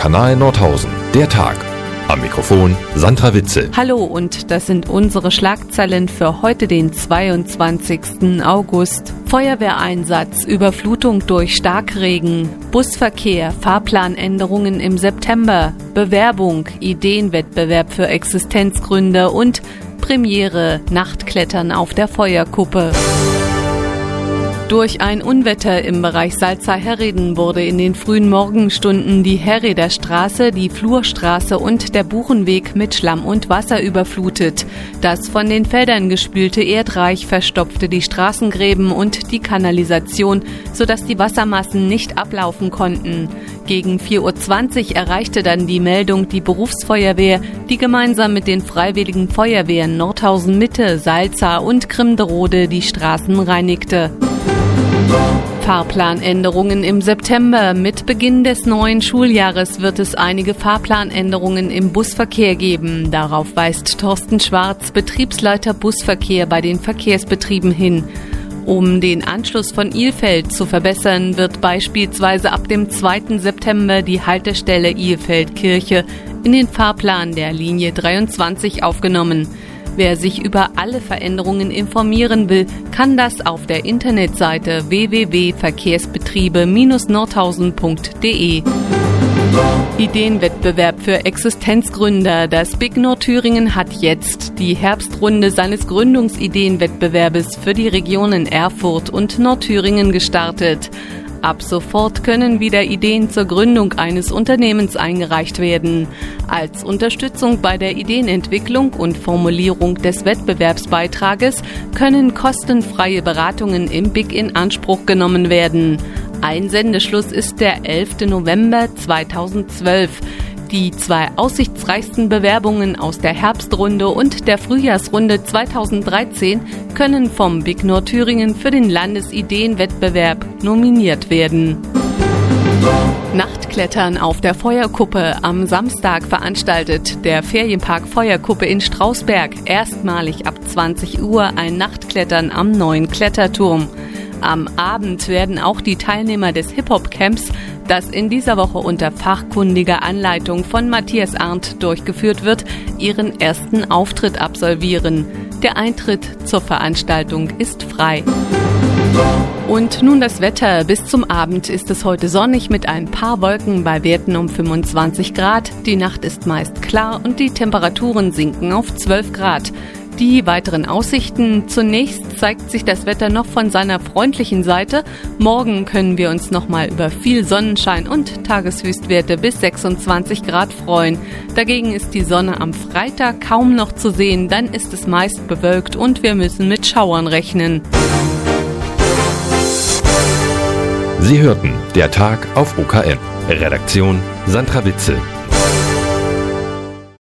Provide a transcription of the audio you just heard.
Kanal Nordhausen. Der Tag. Am Mikrofon Sandra Witzel. Hallo, und das sind unsere Schlagzeilen für heute, den 22. August. Feuerwehreinsatz, Überflutung durch Starkregen, Busverkehr, Fahrplanänderungen im September, Bewerbung, Ideenwettbewerb für Existenzgründer und Premiere, Nachtklettern auf der Feuerkuppe. Durch ein Unwetter im Bereich Salza-Herreden wurde in den frühen Morgenstunden die Herreder Straße, die Flurstraße und der Buchenweg mit Schlamm und Wasser überflutet. Das von den Feldern gespülte Erdreich verstopfte die Straßengräben und die Kanalisation, sodass die Wassermassen nicht ablaufen konnten. Gegen 4:20 Uhr erreichte dann die Meldung die Berufsfeuerwehr, die gemeinsam mit den Freiwilligen Feuerwehren Nordhausen Mitte, Salza und Grimderode die Straßen reinigte. Fahrplanänderungen im September. Mit Beginn des neuen Schuljahres wird es einige Fahrplanänderungen im Busverkehr geben. Darauf weist Thorsten Schwarz, Betriebsleiter Busverkehr bei den Verkehrsbetrieben hin. Um den Anschluss von Ilfeld zu verbessern, wird beispielsweise ab dem 2. September die Haltestelle Ilfeld-Kirche in den Fahrplan der Linie 23 aufgenommen. Wer sich über alle Veränderungen informieren will, kann das auf der Internetseite www.verkehrsbetriebe-nordhausen.de. Ideenwettbewerb für Existenzgründer. Das BIC Nordthüringen hat jetzt die Herbstrunde seines Gründungsideenwettbewerbes für die Regionen Erfurt und Nordthüringen gestartet. Ab sofort können wieder Ideen zur Gründung eines Unternehmens eingereicht werden. Als Unterstützung bei der Ideenentwicklung und Formulierung des Wettbewerbsbeitrages können kostenfreie Beratungen im BIC in Anspruch genommen werden. Einsendeschluss ist der 11. November 2012. Die 2 aussichtsreichsten Bewerbungen aus der Herbstrunde und der Frühjahrsrunde 2013 können vom BIC Nordthüringen für den Landesideenwettbewerb nominiert werden. Nachtklettern auf der Feuerkuppe. Am Samstag veranstaltet der Ferienpark Feuerkuppe in Strausberg erstmalig ab 20 Uhr ein Nachtklettern am neuen Kletterturm. Am Abend werden auch die Teilnehmer des Hip-Hop-Camps, das in dieser Woche unter fachkundiger Anleitung von Matthias Arndt durchgeführt wird, ihren ersten Auftritt absolvieren. Der Eintritt zur Veranstaltung ist frei. Und nun das Wetter. Bis zum Abend ist es heute sonnig mit ein paar Wolken bei Werten um 25 Grad. Die Nacht ist meist klar und die Temperaturen sinken auf 12 Grad. Die weiteren Aussichten. Zunächst zeigt sich das Wetter noch von seiner freundlichen Seite. Morgen können wir uns nochmal über viel Sonnenschein und Tageshöchstwerte bis 26 Grad freuen. Dagegen ist die Sonne am Freitag kaum noch zu sehen. Dann ist es meist bewölkt und wir müssen mit Schauern rechnen. Sie hörten der Tag auf OKM. Redaktion Sandra Witzel.